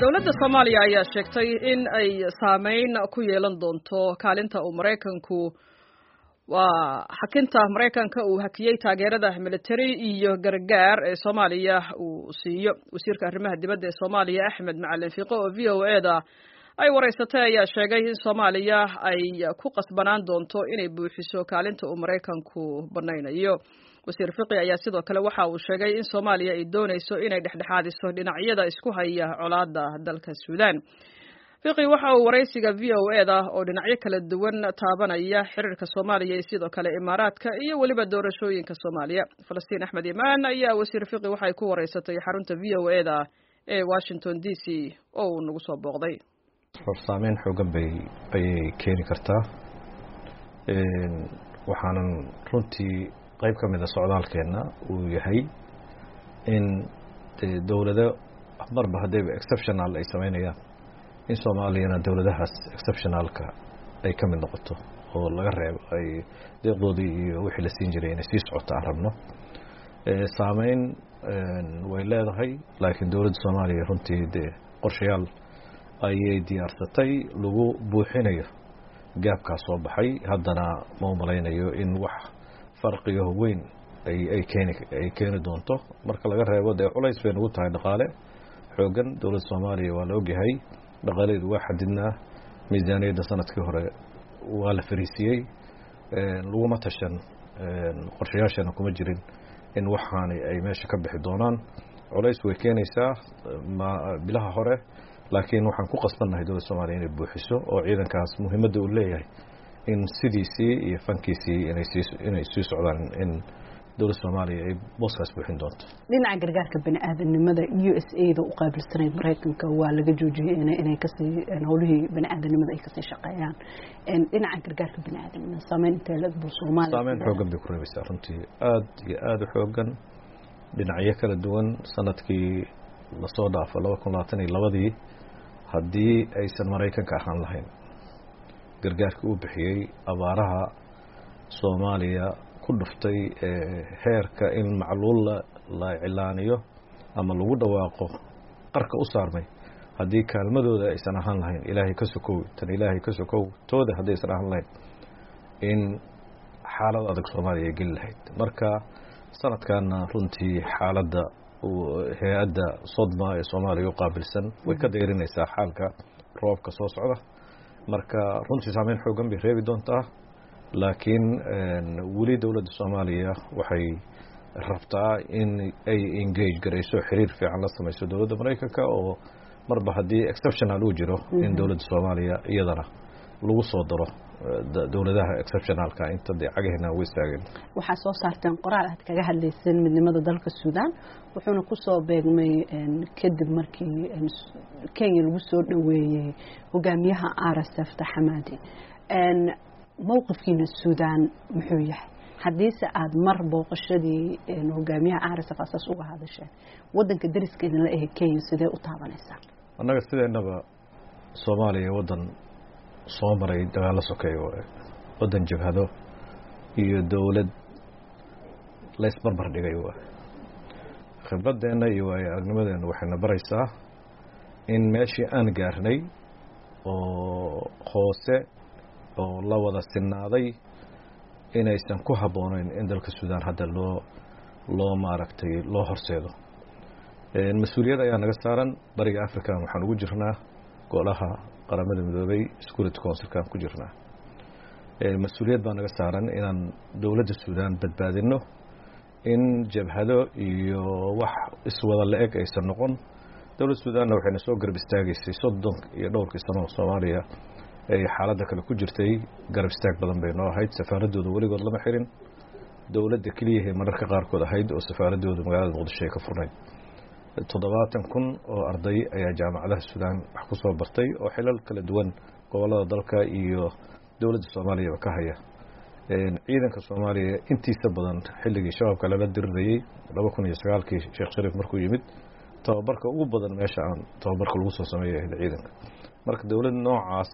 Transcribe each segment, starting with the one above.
dowladda Soomaaliya ayaa sheegtay in ay saameyn ku yeelan doonto kaalinta uu Mareykanku xakinta Mareykanka uu hakiyay taageerada military iyo gargaar ee Soomaaliya uu siiyo. Wasiirka arrimaha dibadda ee Soomaaliya Axmed Macalin Fiqo oo VOA-da ay wareysatay ayaa sheegay in Soomaaliya ay ku qasbanaan doonto inay buuxiso kaalinta uu Mareykanku banaynayo. wasiir Fiqi ayaa sidoo kale waxa uu sheegay in Soomaaliya ay doonayso inay dhexdhexaadiso dhinacyada isku haya colaadda dalka Suudaan. Fiqi waxa uu wareysiga VOA-da oo dhinacyo kala duwan taabanaya xiriirka Soomaaliya iyo sidoo kale Imaaraadka iyo waliba doorashooyinka Soomaaliya. Falastiin Axmed Imaan ayaa wasiir Fiqi waxay ku wareysatay xarunta VOA-da ee Washington DC oo uu nagu soo booqday. Saameyn xoogan bay keeni kartaa waxaanan runtii qayb ka mid ah socdaalkeena uu yahay in dawladda marba hadayba exceptional ay sameynayaan in Soomaaliyana dawladahaas exceptionalka ay ka mid noqoto oo laga reebo ay deeqdoodii iyo wixii la siin jiray inay sii socoto aan rabno. Saameyn way leedahay laakiin dawladda Soomaaliya runtii qorshayaal ayay diyaarsatay lagu buuxinayo gaabka soo baxay. haddana ma malaynayo in wax farqiga weyn ay keeni doonto marka laga reebo culays bay ugu tahay dhaqaale xoogan. dawladda Soomaaliya waa la ogyahay dhaqaaleedu waa xadidnaa, miisaaniyadda sanadkii hore waa la fariisiyey, laguma tashan qorshayaashana kuma jirin in waxaani ay meesha ka bixi doonaan. culays way keenaysaa bilaha hore laakiin waxaan ku qasbannahay dawladda Soomaaliya inay buuxiso oo ciidankaas muhiimadda uu leeyahay in sidiisii iyo fankiisii inay sii socdaan in dawladda Soomaaliya ay booskaas buuxin doonto. dhinaca gargaarka bini'aadanimada USA-da u qaabilsanay Mareykanka waa laga joojiyay inay ka sii howlihii bini'aadanimada ay ka sii shaqeeyaan. dhinaca gargaarka bini'aadanimada saameyn intee la buu Soomaaliya saameyn xoogan bay ku reebaysaa runtii aad iyo aad u xoogan dhinacyo kala duwan. sanadkii la soo dhaafo 2022 haddii aysan Mareykanka ahaan lahayn gargaarkii uu bixiyey abaaraha Soomaaliya ku dhuftay heerka in macluul la cilaaniyo ama lagu dhawaaqo qarka u saarmay, haddii kaalmadooda aysan ahaan lahayn ilaahay ka sokow tooda haddii aysan ahaan lahayn in xaalad adag Soomaaliya ay geli lahayd. marka sanadkaana runtii xaaladda hay-adda Sodma ee Soomaaliya u qaabilsan way ka dayrinaysaa xaalka roobka soo socda. marka runtii saameyn xoogan bay reebi doontaa laakiin weli dawladda Soomaaliya waxay rabtaa in ay engage garayso xiriir fiican la samayso dawladda Mareykanka oo marba haddii exceptional uu jiro in dawladda Soomaaliya iyadana lagu soo daro dawladaha exceptionalka inta cagaheena way istaageen. waxaa soo saarteen qoraal aad kaga hadlayseen midnimada dalka Suudaan wuxuuna ku soo beegmay kadib markii Kenya lagu soo dhaweeyay hogaamiyaha RSF Taxamadi. mowqifkiina Suudaan muxuu yahay haddiise aad mar booqashadii hogaamiyaha RSF asaas uga hadasheen wadanka dariskeena la ehe Kenya sidee u taabanaysaa? annaga sideenaba Soomaaliya wadan soo maray dagaalo sokeeyo wadan jabhado iyo dawlad la isbarbar dhigay khibraddeena iyo aragnimadeena waxayna baraysaa in meeshii aan gaarnay oo hoose oo la wada sinaaday inaysan ku habboonayn in dalka Suudaan hadda loo maaragtay loo horseedo. mas-uuliyad ayaa naga saaran bariga Afrika. waxaan ugu jirnaa golaha qaramada midoobay Security Council-kan ku jirnaa. mas-uuliyad baa naga saaran inaan dawladda Suudaan badbaadino in jabhado iyo wax iswada la-eg aysan noqon. dawladda Suudaanna waxayna soo garab istaagaysay 30 iyo dhowrkii sano Soomaaliya ay xaaladda kale ku jirtay. garab istaag badan bay noo ahayd. safaaradooda weligood lama xirin. dawladda keliya ee mararka qaarkood ahayd oo safaaradooda magaalada Muqdisho ay ka furnayd. 70,000 oo arday ayaa jaamacadaha Suudaan wax ku soo bartay oo xilal kala duwan gobolada dalka iyo dawladda Soomaaliya ka haya. ciidanka Soomaaliya intiisa badan xilligii shabaabka lala dirirayay 2009kii Sheekh Shariif markuu yimid tababarka ugu badan meesha aan tababarka lagu soo sameeyay ciidanka. marka dawlad noocaas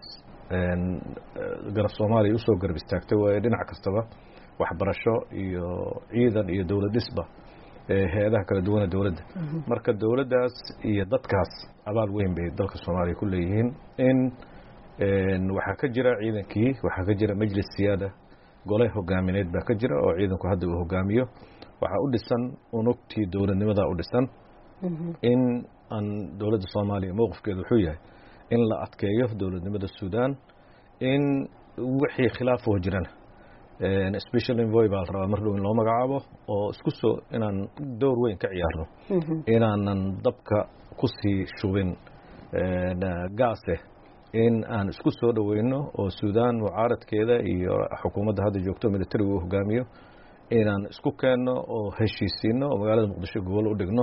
garab Soomaaliya u soo garab istaagtay waa dhinac kastaba waxbarasho iyo ciidan iyo dawlad dhisba hay-adaha kala duwana dowladda marka dowladdaas iyo dadkaas abaal weyn bay dalka soomaaliya ku leeyihiin in waxaa ka jira ciidankii waxaa ka jira majlis siyaada gole hogaamineed baa ka jira oo ciidanku hadda uu hogaamiyo waxaa u dhisan unugtii dowladnimada u dhisan in aan dowladda soomaaliya mowqifkeedu wuxuu yahay in la adkeeyo dowladnimada suudaan in wixii khilaafoo jirana special envoy baa la rabaa mar dhow in loo magacaabo oo isku soo inaan door weyn ka ciyaarno inaanan dabka ku sii shubin gaase in aan isku soo dhoweyno oo suudaan mucaaradkeeda iyo xukuumadda hadda joogto militariga uu hogaamiyo inaan isku keenno oo heshiisiino oo magaalada muqdisho gobol u dhigno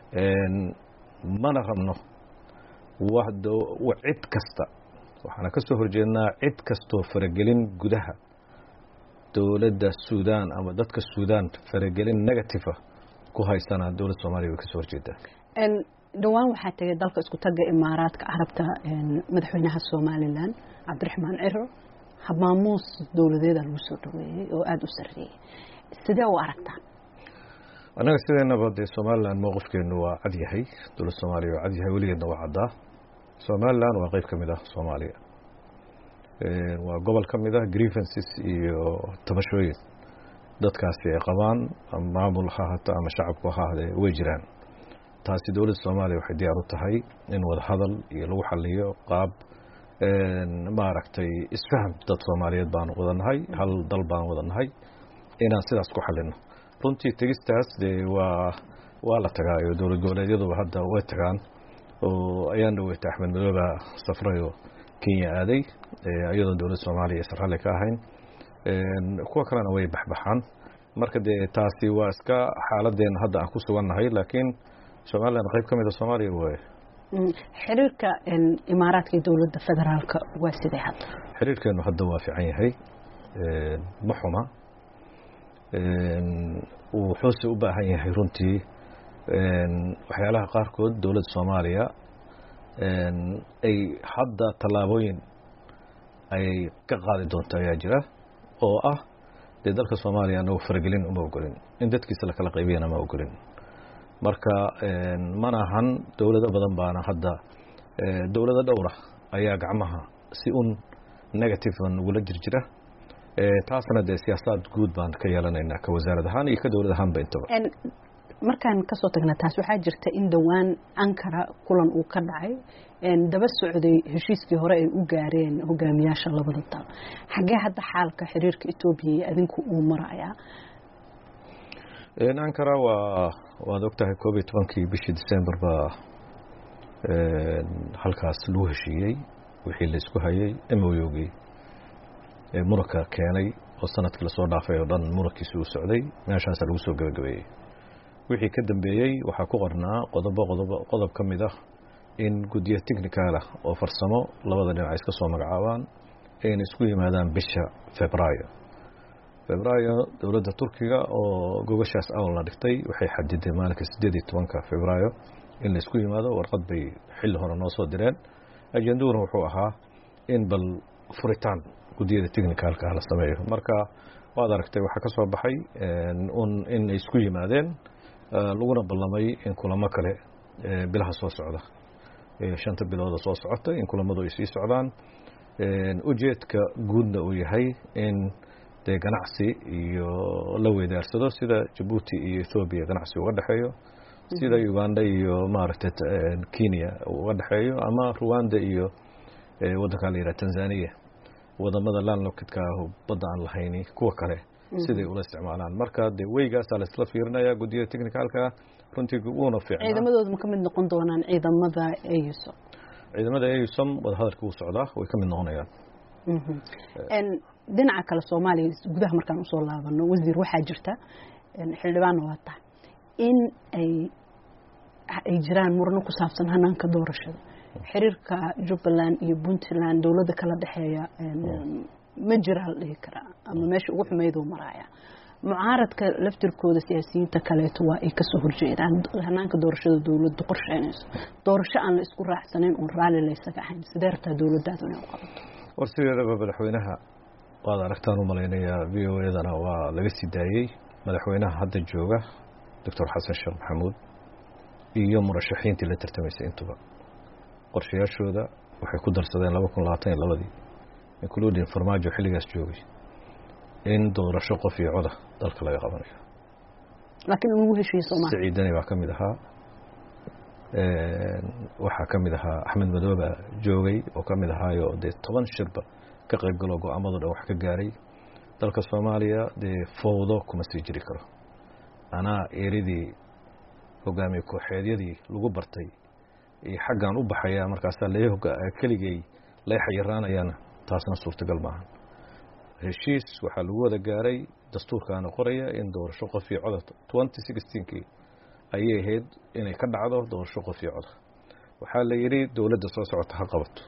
mana rabno cid kasta waxaana ka soo horjeednaa cid kastoo faragelin gudaha dowladda suudaan ama dadka suudaan faragelin negative ku haysana dowladda soomaaliya way ka soo horjeedaa dhowaan waxaa tegay dalka isku tagga imaaraadka carabta madaxweynaha somalilan cabdiraxmaan ciro habmaamuus dowladeeda lagu soo dhaweeyey oo aada u sarreeyey sidee u aragtaan annaga sideenaba dee somalilan mowqifkeenu waa cad yahay dowladda soomaaliya waa cad yahay weligeedna waa caddaa somalilan waa qeyb ka mid ah soomaaliya waa gobol ka mid ah grievances iyo tabashooyin dadkaasi ay qabaan ama maamul ha ahaato ama shacabku ha ahaadee way jiraan taasi dowladda soomaaliya waxay diyaar u tahay in wada hadal iyo lagu xaliyo qaab maaragtay isfaham dad soomaaliyeed baan wadanahay hal dal baan wadanahay inaan sidaas ku xalino runtii tegistaas dee waa la tagaayo dowlad goboleedyaduba hadda way tagaan oo ayaan dhaweyta axmed madooba safrayo kenya aaday iyadoo dowladda soomaaliya aysan ralli ka ahayn kuwa kalena way baxbaxaan marka dee taasi waa iska xaaladeena hadda aan ku sugannahay laakiin somalilan qayb ka mid a soomaaliya waaye xiriirka imaaraadka iyo dowladda federaalka waa sidee hadda xiriirkeenu hadda waa fiican yahay ma xuma wuxuuse u baahan yahay runtii waxyaalaha qaarkood dowladda soomaaliya ay hadda tallaabooyin ay ka qaadi doonto ayaa jira oo ah dee dalka soomaaliya anagu faragelin uma ogolin in dadkiisa la kala qaybiyana ma ogolin marka mana ahan dowlado badan baana hadda dowlado dhowra ayaa gacmaha si un negativean ugula jirjira taasna dee siyaasaad guud baan ka yeelanaynaa ka wasaarad ahaan iyo ka dowlad ahaanba intaba markaan kasoo tagna taas waxaa jirta in dhowaan ankara kulan uu ka dhacay daba socday heshiiskii hore ay u gaareen hogaamiyaasha labada dal xaggee hadda xaalka xiriirka etoobiya iyo adinku uu marayaa ankara waad ogtahay 11 bishii December baa halkaas lagu heshiiyey wixii la isku hayay MOU-gii muranka keenay oo sanadkii la soo dhaafay oo dhan murankiisu uu socday meeshaas lagu soo gabagabeeyay wixii ka dambeeyay waxaa ku qornaa qodob ka mid ah in guddiyo technical ah oo farsamo labada dhinac iska soo magacaabaan in isku yimaadaan bisha Febraayo dowladda Turkiga oo gogoshaas awalna dhigtay waxay xadiday maalinka 18 Febraayo in la isku yimaado warqad bay xilli hore noo soo direen ajenduuna wuxuu ahaa in bal furitaan guddiyada technicalka la sameeyo marka waad aragtay waxa ka soo baxay in ay isku yimaadeen laguna ballamay in kulamo kale bilaha soo socda 5 bilood soo socota in kulamadu ay sii socdaan ujeedka guudna uu yahay in dee ganacsi iyo la weydaarsado sida Djibouti iyo Ethiopia ganacsi uga dhaxeeyo sida Uganda iyo maaragtay Kenya uga dhaxeeyo ama Rwanda iyo waddanka la yiraahdo Tanzania wadamada landlocked-ka badda aan lahayn kuwa kale siday ula isticmaalaan marka de weygaas la isla fiirinaya guddiyada technicalka runtii uuna fiicnaa ciidamadooda ma ka mid noqon doonaan ciidamada AUSOM wada hadalka uu socdaa way ka mid noqonayaan dhinaca kale Soomaaliya gudaha markaan usoo laabano wasiir waxaa jirta xildhibaan wata in ay jiraan murano ku saabsan hanaanka doorashada xiriirka Jubbaland iyo Puntland dowladda kala dhaxeeya ma jiraan dhihi kara ama meesha ugu xumeedo maraya mucaaradka laftirkooda siyaasiyiinta kaleeto waa ay ka soo horjeedaan hanaanka doorashada dowladda qorsheynayso doorasho aan la isku raacsanayn oo raali la isaga ahayn sideerta dowladdaadu inay u qabato warsigeedaba madaxweynaha waad aragtaan u malaynayaa VOA-dana waa laga sii daayey madaxweynaha hadda jooga doctor xasan sheekh maxamuud iyo murashaxiintii la tartamaysay intuba qorshayaashooda waxay ku darsadeen 2022 including farmaajo xilligaas joogay in doorasho qof iyo coda dalka laga qabanayo laakiin ugu heshiis Soomaaliya Siciidani baa kamid ahaa waxaa kamid ahaa Axmed Madoobe joogay oo kamid ahaayo 10 shirba ka qayb galo go'aamada wax ka gaaray dalka Soomaaliya fowdo kuma sii jiri karo ana eeridii hogaamiye kooxeedyadii lagu bartay ee xaggan u baxaya markaas la keligay la xayiraanayana taasna suurtagal maahan heshiis waxa lagu wada gaaray dastuurkaana qoraya in doorasho qof iyo cod 2016 ayay ahayd inay ka dhacdo doorasho qof iyo cod waxa la yiri dawladda soo socota ha qabato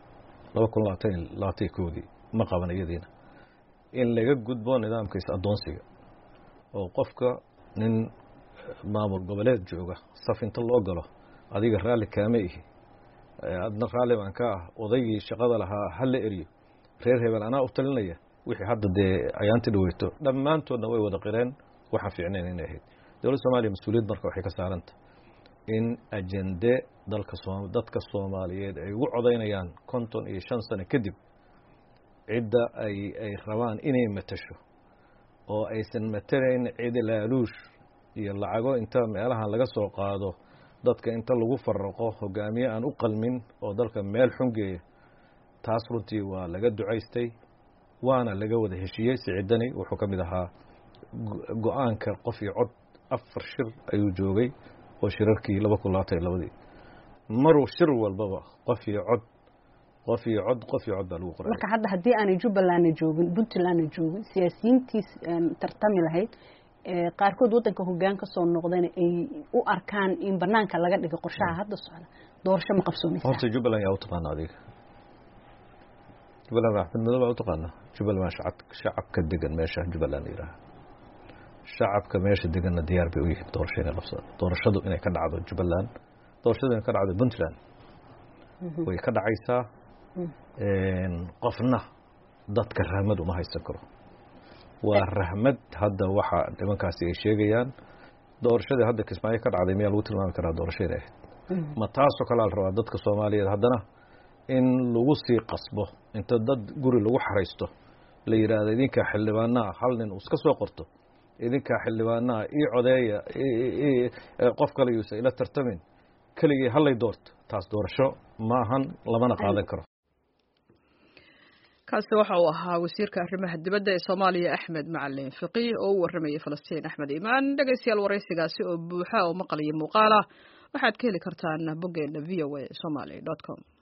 2022 ma qaban iyadiina in laga gudbo nidaamkiisa adoonsiga oo qofka nin maamul goboleed jooga safinta loo galo adiga raali kaama ihi adna raali baan ka odaygii shaqada lahaa hal eriyo reer hebel ana u talinaya wixii hadda ayaanti dhaweyto dhamaantoodna way wada qireen waxa fiicneen inay ahayd dawladda Soomaaliya mas'uuliyad marka waxay ka saaranta in ajende dadka Soomaaliyeed ay ugu codeynayaan 55 sano kadib cidda ay rabaan inay matasho oo aysan matalayn cid laaluush iyo lacago inta meelaha laga soo qaado dadka inta lagu farqo hogaamiye aan u qalmin oo dalka meel xungeeya taas runtii waa laga ducaystay waana laga wada heshiiyay Siciidani wuxuu kamid ahaa go'aanka qof iyo cod 4 shir ayuu joogay oo shirarkii 2022 maruu shir walbaba qof iyo cod baa lagu qoray marka hadda hadii aan Jubbaland joogin Puntland joogin siyaasiyiintii tartami lahayd qaarkood wadanka hoggaanka soo noqdeen ay u arkaan in banaanka laga dhigo qorshaha hadda socda doorasho ma qabsoonaysa horta Jubbaland yaa u taqaan adiga Jubbaland Axmed Madoobe u taqaan Jubbaland shacabka degan meesha Jubbaland yiraahdo shacabka meesha degan diyaar bay u yihiin doorashadu inay ka dhacdo Jubbaland doorashadu inay ka dhacdo Puntland way ka dhacaysaa qofna dadka rahmad uma haysan karo waa rahmad hadda waxa nimankaasi ay sheegayaan doorashada hadda Kismaayo ka dhacday meel lagu tilmaami karaa doorashada ma taasoo kala rabaa dadka Soomaaliyeed haddana in lagu sii qasbo inta dad guri lagu xareysto la yiraahdo idinka xildhibaanna hal nin iska soo qorto idinka xildhibaanna codeeya qof kale uu ila tartamin kaligii halay doorto taas doorasho maahan lamana qaadan karo kaasi waxa uu ahaa wasiirka arrimaha dibadda ee Soomaaliya Axmed Macalin Fiqi oo u warramay Falastiin Axmed Iimaan dhageystayaal wareysigaasi oo buuxa oo maqal iyo muuqaal ah waxaad ka heli kartaan boggeena voasomali.com